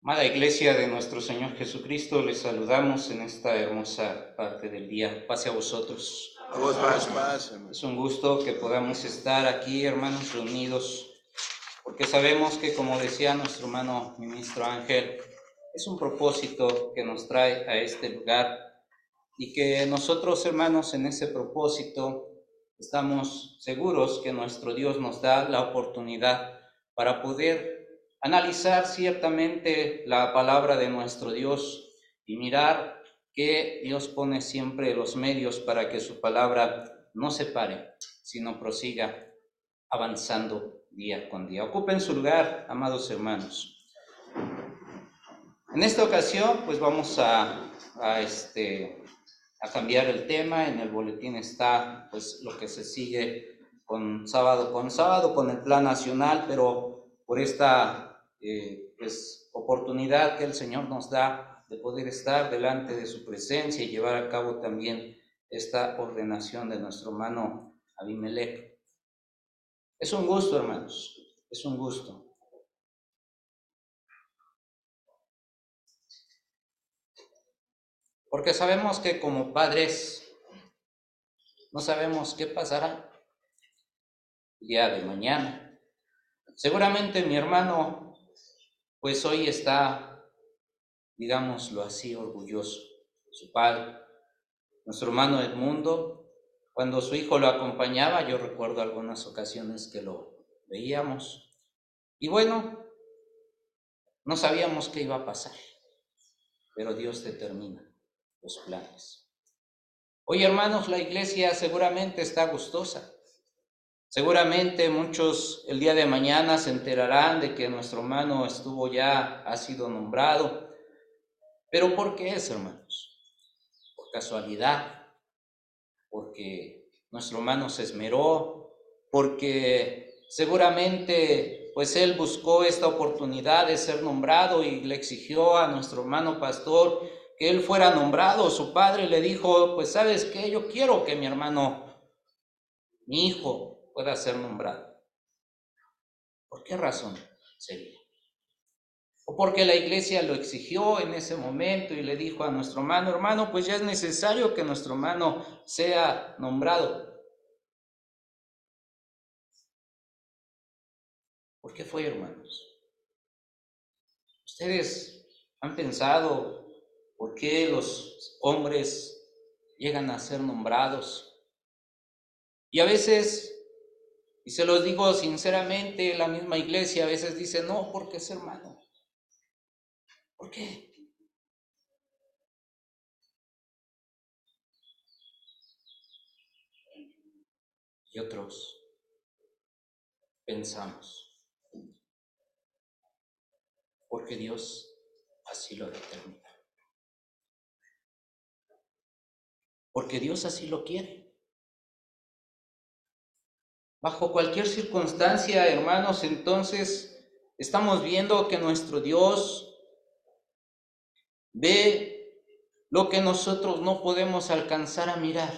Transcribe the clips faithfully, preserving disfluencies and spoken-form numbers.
Amada Iglesia de nuestro Señor Jesucristo, les saludamos en esta hermosa parte del día. Pase a vosotros. A vos paz, paz. Es un gusto que podamos estar aquí, hermanos, reunidos, porque sabemos que, como decía nuestro hermano ministro Ángel, es un propósito que nos trae a este lugar y que nosotros, hermanos, en ese propósito estamos seguros que nuestro Dios nos da la oportunidad para poder analizar ciertamente la palabra de nuestro Dios y mirar que Dios pone siempre los medios para que su palabra no se pare, sino prosiga avanzando día con día. Ocupen su lugar, amados hermanos. En esta ocasión, pues vamos a, a, este, a cambiar el tema. En el boletín está pues lo que se sigue con sábado con sábado, con el plan nacional, pero por esta eh, pues, oportunidad que el Señor nos da de poder estar delante de su presencia y llevar a cabo también esta ordenación de nuestro hermano Abimelech. Es un gusto, hermanos, es un gusto. Porque sabemos que como padres no sabemos qué pasará el día de mañana. Seguramente mi hermano, pues hoy está, digámoslo así, orgulloso de su padre. Nuestro hermano Edmundo, cuando su hijo lo acompañaba, yo recuerdo algunas ocasiones que lo veíamos. Y bueno, no sabíamos qué iba a pasar, pero Dios determina los planes. Hoy, hermanos, la iglesia seguramente está gustosa. Seguramente muchos el día de mañana se enterarán de que nuestro hermano estuvo ya, ha sido nombrado. ¿Pero por qué es, hermanos? ¿Por casualidad? ¿Porque nuestro hermano se esmeró? ¿Porque seguramente pues él buscó esta oportunidad de ser nombrado y le exigió a nuestro hermano pastor que él fuera nombrado? Su padre le dijo, pues ¿sabes qué? Yo quiero que mi hermano, mi hijo, pueda ser nombrado. ¿Por qué razón sería? ¿O porque la iglesia lo exigió en ese momento y le dijo a nuestro hermano, hermano, pues ya es necesario que nuestro hermano sea nombrado? ¿Por qué fue, hermanos? ¿Ustedes han pensado por qué los hombres llegan a ser nombrados? Y a veces, y se los digo sinceramente, la misma iglesia a veces dice, no, porque es hermano. ¿Por qué? Y otros pensamos, porque Dios así lo determina. Porque Dios así lo quiere. Bajo cualquier circunstancia, hermanos, entonces estamos viendo que nuestro Dios ve lo que nosotros no podemos alcanzar a mirar.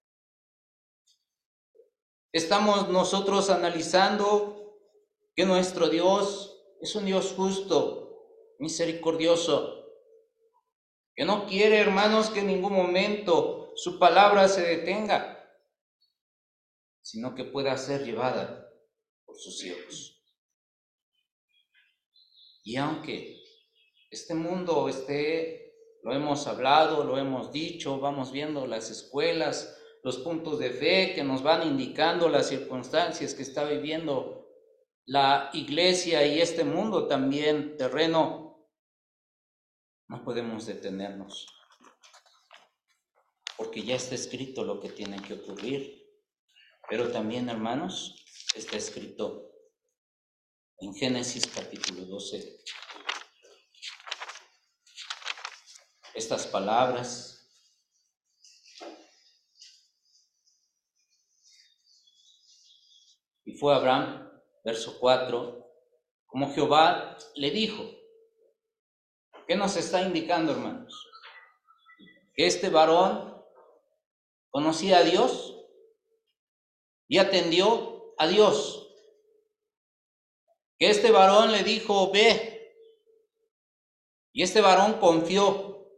Estamos nosotros analizando que nuestro Dios es un Dios justo, misericordioso, que no quiere, hermanos, que en ningún momento su palabra se detenga, sino que pueda ser llevada por sus siervos. Y aunque este mundo esté, lo hemos hablado, lo hemos dicho, vamos viendo las escuelas, los puntos de fe que nos van indicando las circunstancias que está viviendo la iglesia y este mundo también terreno, no podemos detenernos, porque ya está escrito lo que tiene que ocurrir. Pero también, hermanos, está escrito en Génesis capítulo doce estas palabras. Y fue Abraham, verso cuatro, como Jehová le dijo. ¿Qué nos está indicando, hermanos? Que este varón conocía a Dios y atendió a Dios. Que este varón le dijo, ve, Y este varón confió.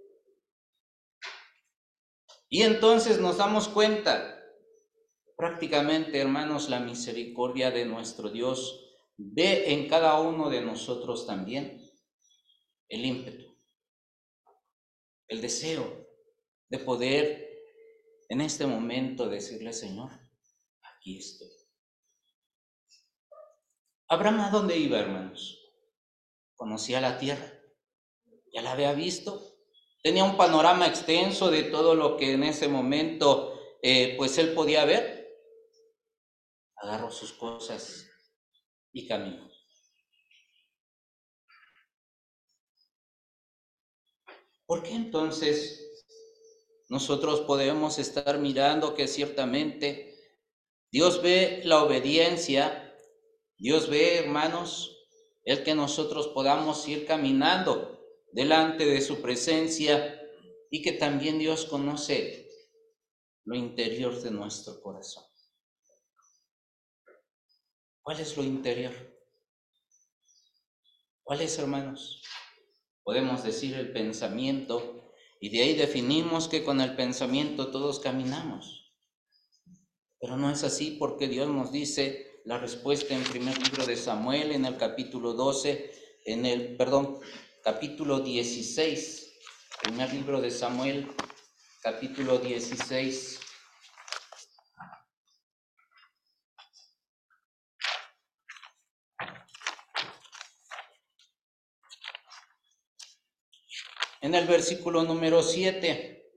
Y entonces nos damos cuenta, prácticamente, hermanos, la misericordia de nuestro Dios ve en cada uno de nosotros también el ímpetu, el deseo de poder en este momento decirle: Señor, aquí estoy. Abraham, ¿a dónde iba, hermanos? Conocía la tierra, ya la había visto, tenía un panorama extenso de todo lo que en ese momento eh, pues él podía ver. Agarró sus cosas y caminó. ¿Por qué entonces nosotros podemos estar mirando que ciertamente Dios ve la obediencia, Dios ve, hermanos, el que nosotros podamos ir caminando delante de su presencia, y que también Dios conoce lo interior de nuestro corazón? ¿Cuál es lo interior? ¿Cuál es, hermanos? Podemos decir el pensamiento, y de ahí definimos que con el pensamiento todos caminamos. Pero no es así, porque Dios nos dice la respuesta en primer libro de Samuel, en el capítulo doce, en el, perdón, capítulo dieciséis, primer libro de Samuel, capítulo dieciséis. En el versículo número siete.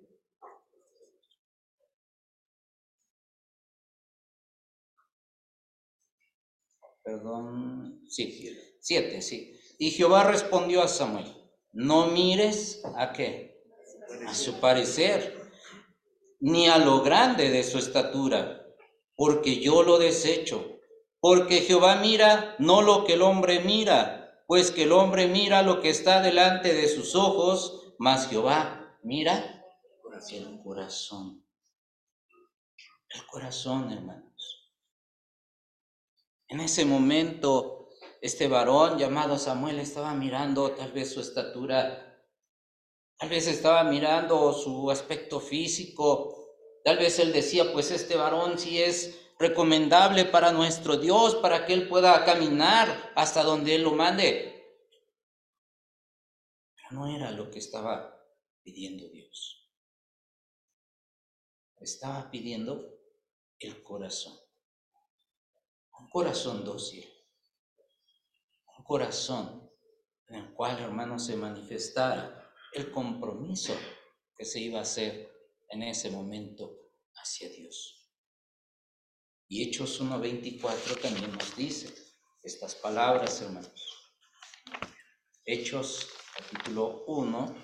Perdón, sí, siete, sí. Y Jehová respondió a Samuel: no mires a qué, a su parecer, ni a lo grande de su estatura, porque yo lo desecho. Porque Jehová mira no lo que el hombre mira, pues que el hombre mira lo que está delante de sus ojos, mas Jehová mira el corazón. El corazón, hermanos. En ese momento, este varón llamado Samuel estaba mirando tal vez su estatura, tal vez estaba mirando su aspecto físico, tal vez él decía: pues este varón sí es recomendable para nuestro Dios, para que él pueda caminar hasta donde él lo mande. Pero no era lo que estaba pidiendo Dios. Estaba pidiendo el corazón, un corazón dócil, un corazón en el cual, hermanos, se manifestara el compromiso que se iba a hacer en ese momento hacia Dios. Y Hechos uno veinticuatro también nos dice estas palabras, hermanos. Hechos capítulo uno.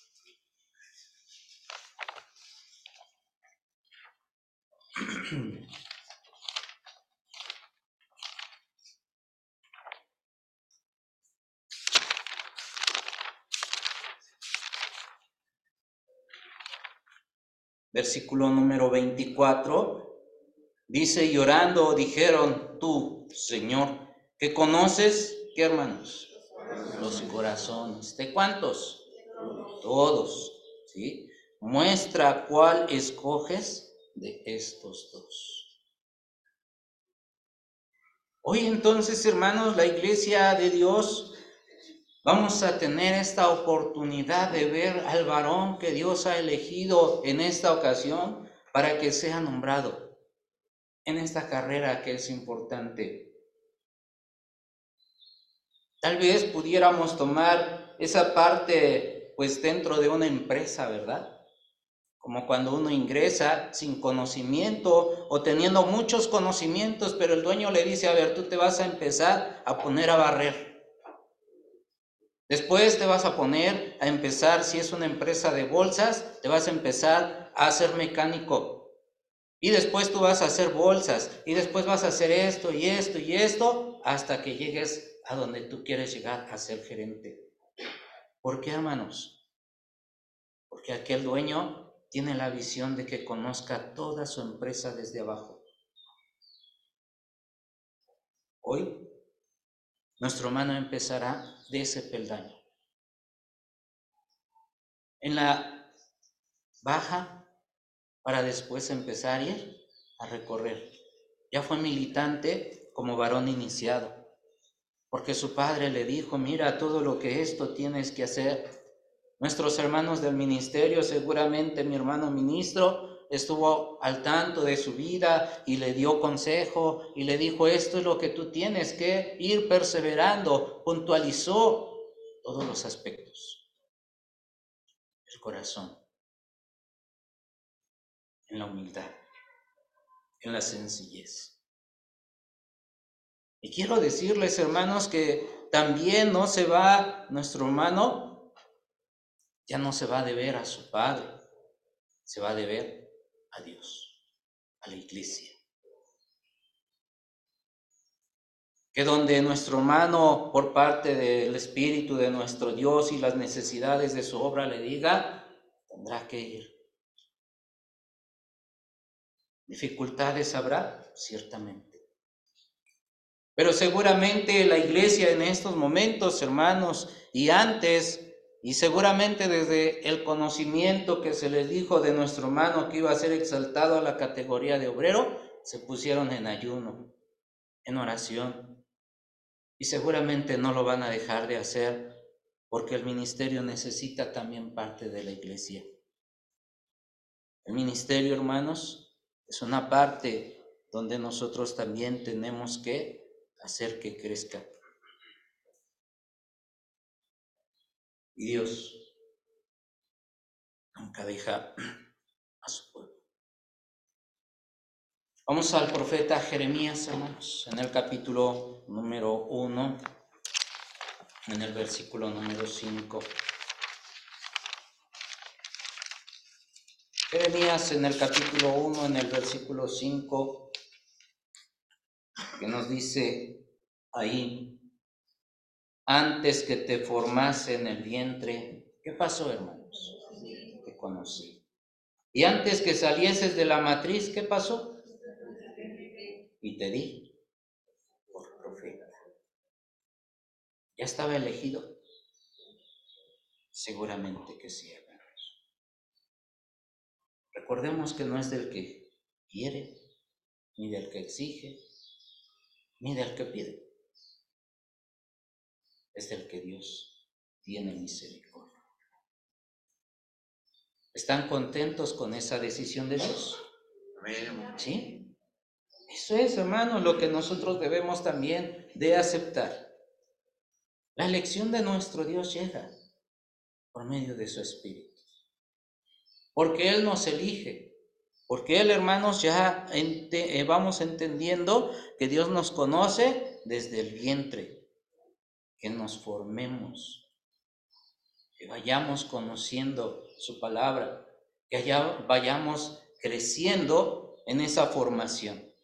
Versículo número veinticuatro, dice: llorando dijeron: tú, Señor, que conoces, ¿qué, hermanos? Los corazones. ¿De cuántos? Todos, ¿sí? Muestra cuál escoges de estos dos. Hoy entonces, hermanos, la iglesia de Dios, vamos a tener esta oportunidad de ver al varón que Dios ha elegido en esta ocasión para que sea nombrado en esta carrera que es importante. Tal vez pudiéramos tomar esa parte pues dentro de una empresa, ¿verdad? Como cuando uno ingresa sin conocimiento o teniendo muchos conocimientos, pero el dueño le dice: a ver, tú te vas a empezar a poner a barrer. Después te vas a poner a empezar, si es una empresa de bolsas, te vas a empezar a hacer mecánico. Y después tú vas a hacer bolsas. Y después vas a hacer esto y esto y esto, hasta que llegues a donde tú quieres llegar, a ser gerente. ¿Por qué, hermanos? Porque aquel dueño tiene la visión de que conozca toda su empresa desde abajo. Hoy, nuestro hermano empezará de ese peldaño. en la baja para después empezar a ir a recorrer. Ya fue militante como varón iniciado, porque su padre le dijo, mira, todo lo que esto tienes que hacer. Nuestros hermanos del ministerio, seguramente mi hermano ministro estuvo al tanto de su vida y le dio consejo y le dijo, esto es lo que tú tienes que ir perseverando. Puntualizó todos los aspectos. El corazón, en la humildad, en la sencillez. Y quiero decirles, hermanos, que también no se va, nuestro hermano ya no se va a deber a su padre, se va a deber a Dios, a la iglesia. Que donde nuestro hermano, por parte del Espíritu de nuestro Dios y las necesidades de su obra, le diga, tendrá que ir. ¿Dificultades habrá? Ciertamente. Pero seguramente la iglesia en estos momentos, hermanos, y antes, y seguramente desde el conocimiento que se les dijo de nuestro hermano que iba a ser exaltado a la categoría de obrero, se pusieron en ayuno, en oración. Y seguramente no lo van a dejar de hacer porque el ministerio necesita también parte de la iglesia. El ministerio, hermanos, es una parte donde nosotros también tenemos que hacer que crezca. Y Dios nunca deja a su pueblo. Vamos al profeta Jeremías, hermanos, en el capítulo número uno, en el versículo número cinco. Jeremías en el capítulo uno, en el versículo cinco, que nos dice ahí, antes que te formase en el vientre, ¿qué pasó, hermanos? Te conocí. Y antes que salieses de la matriz, ¿qué pasó? Y te di por profeta. ¿Ya estaba elegido? Seguramente que sí, hermanos. Recordemos que no es del que quiere, ni del que exige, ni del que pide. Es del que Dios tiene misericordia. ¿Están contentos con esa decisión de Dios? ¿Sí? Eso es, hermano, lo que nosotros debemos también de aceptar. La elección de nuestro Dios llega por medio de su Espíritu. Porque Él nos elige. Porque Él, hermanos, ya ente, vamos entendiendo que Dios nos conoce desde el vientre. Que nos formemos. Que vayamos conociendo su palabra. Que allá vayamos creciendo en esa formación.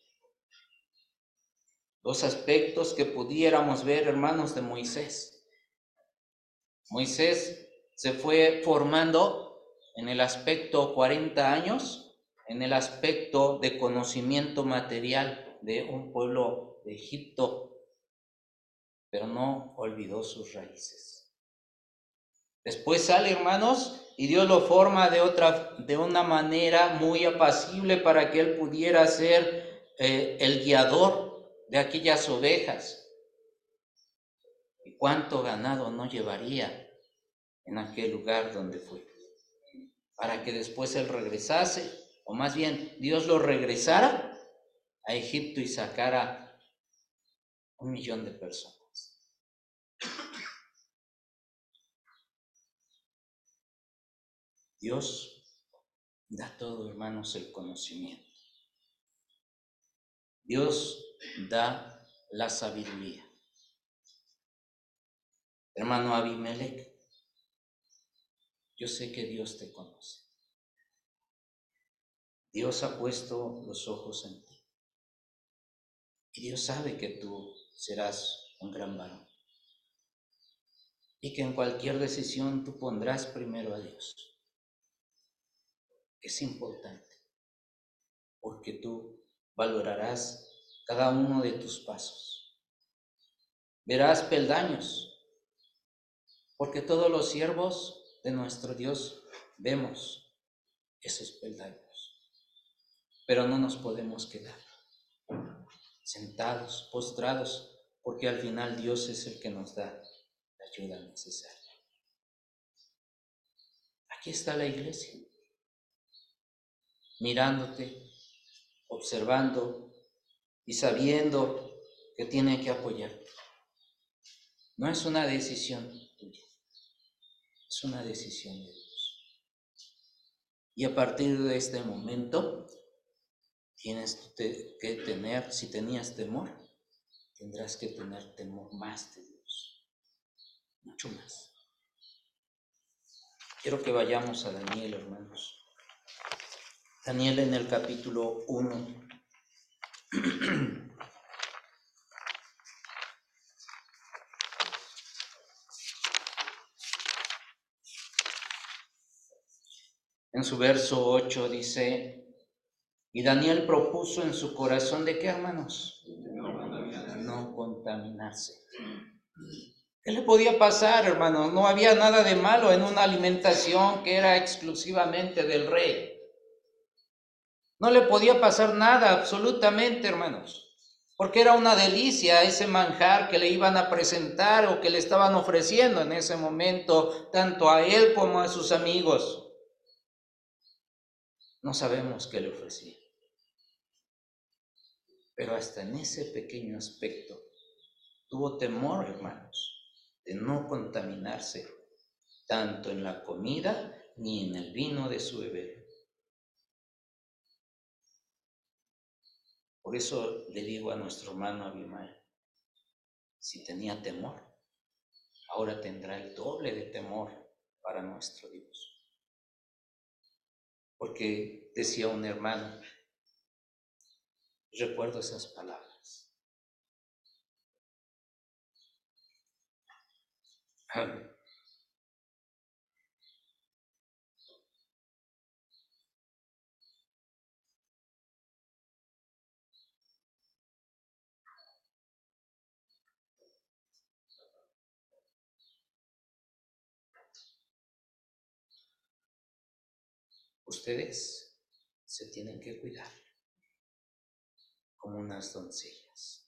Dos aspectos que pudiéramos ver, hermanos, de Moisés. Moisés se fue formando en el aspecto cuarenta años, en el aspecto de conocimiento material de un pueblo de Egipto, pero no olvidó sus raíces. Después sale, hermanos, y Dios lo forma de otra, de una manera muy apacible para que él pudiera ser eh, el guiador de aquellas ovejas. ¿Y cuánto ganado no llevaría en aquel lugar donde fue? Para que después él regresase, o más bien Dios lo regresara a Egipto y sacara un millón de personas. Dios da todo, hermanos, el conocimiento. Dios da la sabiduría. Hermano Abimelech, yo sé que Dios te conoce. Dios ha puesto los ojos en ti. Y Dios sabe que tú serás un gran varón. Y que en cualquier decisión tú pondrás primero a Dios. Es importante. Porque tú valorarás cada uno de tus pasos. Verás peldaños. Porque todos los siervos de nuestro Dios vemos esos peldaños, pero no nos podemos quedar sentados, postrados, porque al final Dios es el que nos da la ayuda necesaria. Aquí está la iglesia, mirándote, observando y sabiendo que tiene que apoyarte. No es una decisión tuya, es una decisión de Dios. Y a partir de este momento, tienes que tener, si tenías temor, tendrás que tener temor más de Dios, mucho más. Quiero que vayamos a Daniel, hermanos. Daniel en el capítulo uno. En su verso ocho dice, y Daniel propuso en su corazón, ¿de qué, hermanos? No contaminarse. ¿Qué le podía pasar, hermanos? No había nada de malo en una alimentación que era exclusivamente del rey. No le podía pasar nada, absolutamente, hermanos, porque era una delicia ese manjar que le iban a presentar o que le estaban ofreciendo en ese momento, tanto a él como a sus amigos. No sabemos qué le ofrecía, pero hasta en ese pequeño aspecto tuvo temor, hermanos, de no contaminarse tanto en la comida ni en el vino de su beber. Por eso le digo a nuestro hermano Abimael, si tenía temor, ahora tendrá el doble de temor para nuestro Dios. Porque decía un hermano, recuerdo esas palabras. Ustedes se tienen que cuidar como unas doncellas,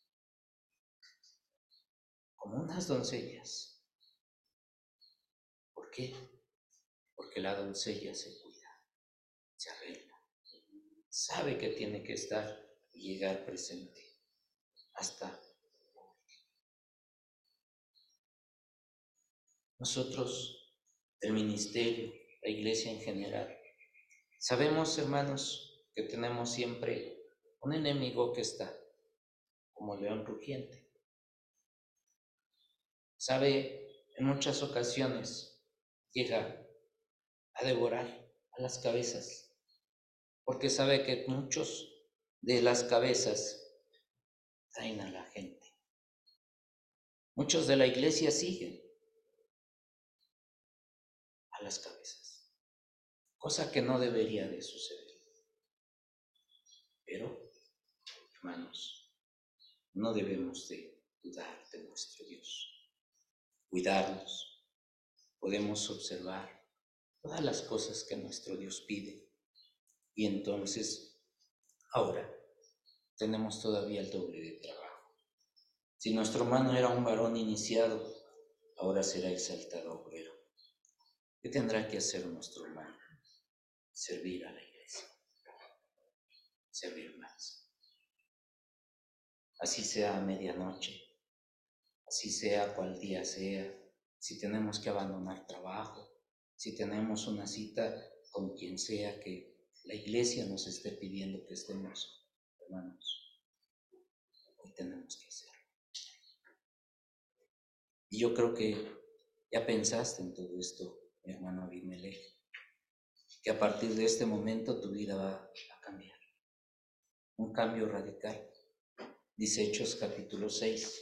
como unas doncellas. ¿Por qué? Porque la doncella se cuida, se arregla, sabe que tiene que estar y llegar presente hasta. Nosotros, el ministerio, la iglesia en general, sabemos, hermanos, que tenemos siempre un enemigo que está como león rugiente. Sabe, en muchas ocasiones llega a devorar a las cabezas, porque sabe que muchos de las cabezas traen a la gente. Muchos de la iglesia siguen a las cabezas, cosa que no debería de suceder. Pero, hermanos, no debemos de dudar de nuestro Dios, cuidarnos. Podemos observar todas las cosas que nuestro Dios pide y entonces ahora tenemos todavía el doble de trabajo. Si nuestro hermano era un varón iniciado, ahora será exaltado obrero. ¿Qué tendrá que hacer nuestro hermano? Servir a la iglesia, servir más. Así sea a medianoche, así sea cual día sea, si tenemos que abandonar trabajo, si tenemos una cita con quien sea que la iglesia nos esté pidiendo que estemos, hermanos, hoy tenemos que hacerlo. Y yo creo que ya pensaste en todo esto, mi hermano Abimelech, que a partir de este momento tu vida va a cambiar. Un cambio radical. Dice Hechos capítulo seis.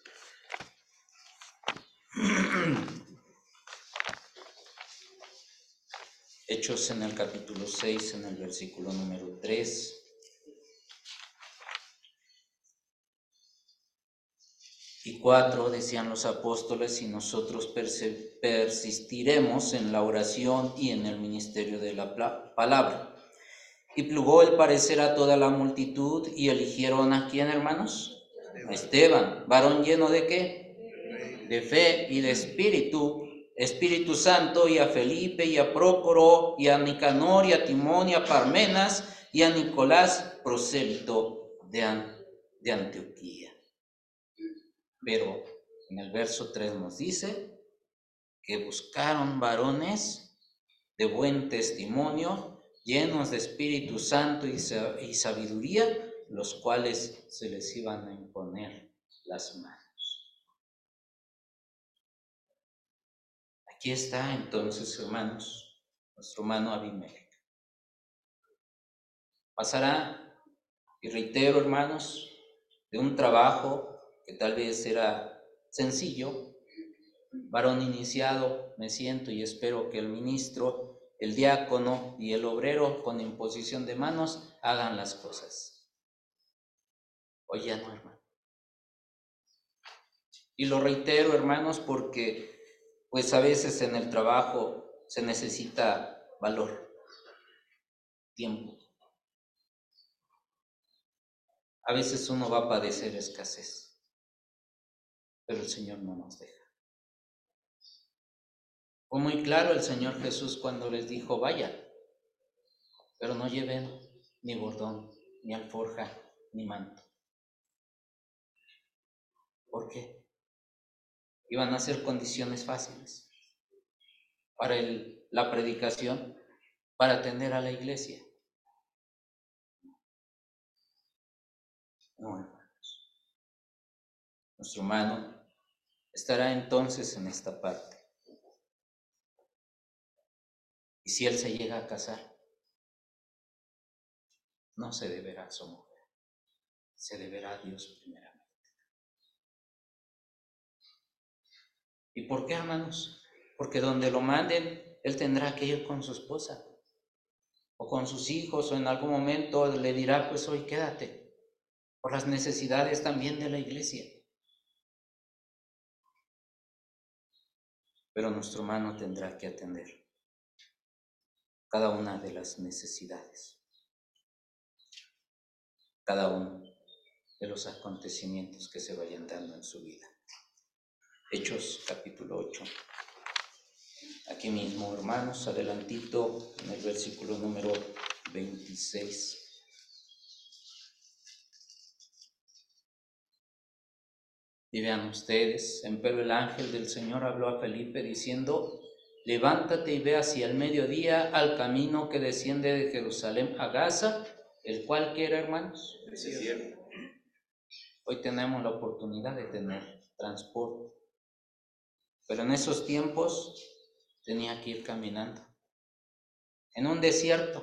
Hechos en el capítulo seis, en el versículo número tres. Y veinticuatro decían los apóstoles, y nosotros persistiremos en la oración y en el ministerio de la palabra. Y plugó el parecer a toda la multitud, y eligieron ¿a quién, hermanos? A Esteban, varón lleno ¿de qué? De fe y de espíritu, Espíritu Santo, y a Felipe, y a Prócoro, y a Nicanor, y a Timón, y a Parmenas, y a Nicolás, prosélito de, An- de Antioquía. Pero en el verso tres nos dice que buscaron varones de buen testimonio, llenos de Espíritu Santo y sabiduría, los cuales se les iban a imponer las manos. Aquí está entonces, hermanos, nuestro hermano Abimelech. Pasará, y reitero, hermanos, de un trabajo que tal vez era sencillo, varón iniciado, me siento y espero que el ministro, el diácono y el obrero con imposición de manos hagan las cosas. Hoy ya no, hermano. Y lo reitero, hermanos, porque pues a veces en el trabajo se necesita valor, tiempo. A veces uno va a padecer escasez, pero el Señor no nos deja. Fue muy claro el Señor Jesús cuando les dijo, vayan, pero no lleven ni bordón, ni alforja, ni manto. ¿Por qué? Iban a ser condiciones fáciles para el, la predicación, para atender a la iglesia. No, hermanos. Nuestro hermano estará entonces en esta parte. Y si él se llega a casar, no se deberá a su mujer, se deberá a Dios primeramente. ¿Y por qué, hermanos? Porque donde lo manden, él tendrá que ir con su esposa o con sus hijos, o en algún momento le dirá, pues hoy quédate, por las necesidades también de la iglesia. Pero nuestro hermano tendrá que atender cada una de las necesidades, cada uno de los acontecimientos que se vayan dando en su vida. Hechos capítulo ocho. Aquí mismo, hermanos, adelantito en el versículo número veintiséis. Y vean ustedes, empero el ángel del Señor habló a Felipe diciendo, levántate y ve hacia el mediodía al camino que desciende de Jerusalén a Gaza, el cual quiera, hermanos. Desierto. Hoy tenemos la oportunidad de tener transporte, pero en esos tiempos tenía que ir caminando en un desierto.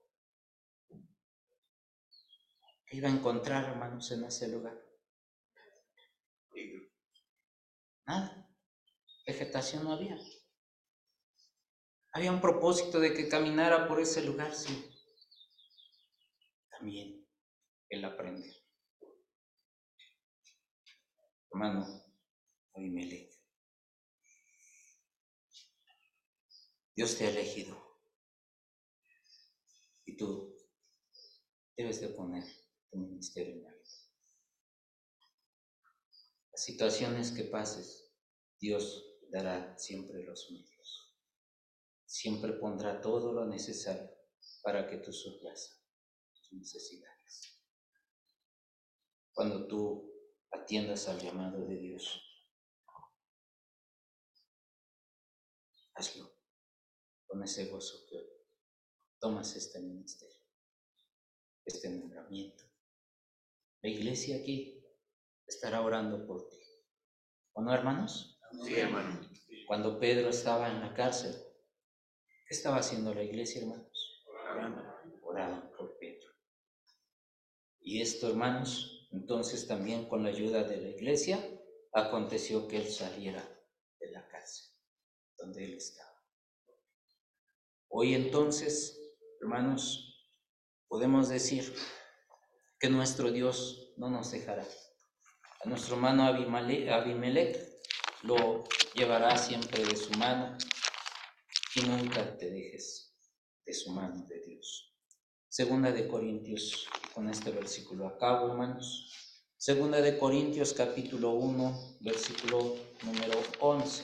¿Qué iba a encontrar, hermanos, en ese lugar? Nada, vegetación no había. Había un propósito de que caminara por ese lugar, sí. También él aprende. Hermano Abimelech, Dios te ha elegido y tú debes de poner tu ministerio en alto. Las situaciones que pases, Dios dará siempre los medios. Siempre pondrá todo lo necesario para que tú suplas tus necesidades. Cuando tú atiendas al llamado de Dios, hazlo con ese gozo que tomas este ministerio, este nombramiento. La iglesia aquí estará orando por ti. ¿O no, hermanos? Sí, hermano. Cuando Pedro estaba en la cárcel, ¿qué estaba haciendo la iglesia, hermanos? Orando. Oraban por Pedro. Y esto, hermanos, entonces también con la ayuda de la iglesia, aconteció que él saliera de la cárcel donde él estaba. Hoy entonces, hermanos, podemos decir que nuestro Dios no nos dejará. A nuestro hermano Abimelech lo llevará siempre de su mano y nunca te dejes de su mano de Dios. Segunda de Corintios, con este versículo acabo, hermanos. Segunda de Corintios, capítulo uno, versículo número once.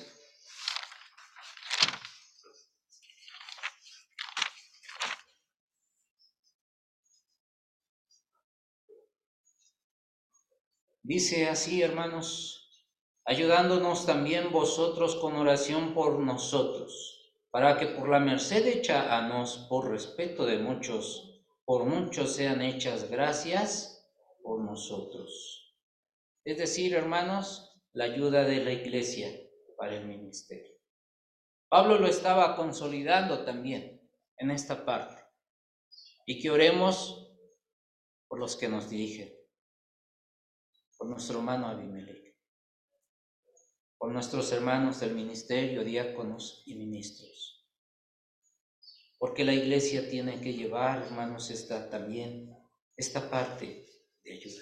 Dice así, hermanos: ayudándonos también vosotros con oración por nosotros, para que por la merced hecha a nos por respeto de muchos, por muchos sean hechas gracias por nosotros. Es decir, hermanos, la ayuda de la iglesia para el ministerio. Pablo lo estaba consolidando también en esta parte. Y que oremos por los que nos dirigen, por nuestro hermano Abimelech, por nuestros hermanos del ministerio, diáconos y ministros. Porque la iglesia tiene que llevar, hermanos, esta también, esta parte de ayuda.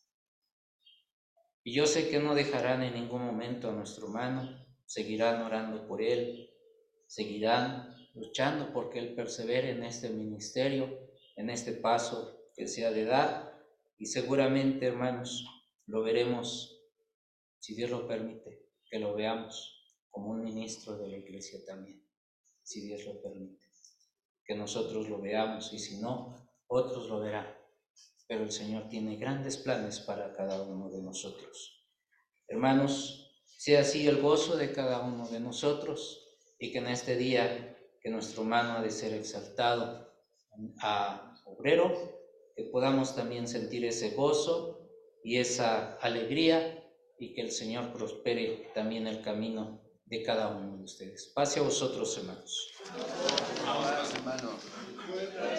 Y yo sé que no dejarán en ningún momento a nuestro hermano, seguirán orando por él, seguirán luchando porque él persevere en este ministerio, en este paso que se ha de dar, y seguramente, hermanos, lo veremos, si Dios lo permite, que lo veamos como un ministro de la iglesia también, si Dios lo permite, que nosotros lo veamos, y si no, otros lo verán, pero el Señor tiene grandes planes para cada uno de nosotros. Hermanos, sea así el gozo de cada uno de nosotros, y que en este día que nuestro hermano ha de ser exaltado a obrero, que podamos también sentir ese gozo y esa alegría, y que el Señor prospere también el camino de cada uno de ustedes. Pase a vosotros, hermanos.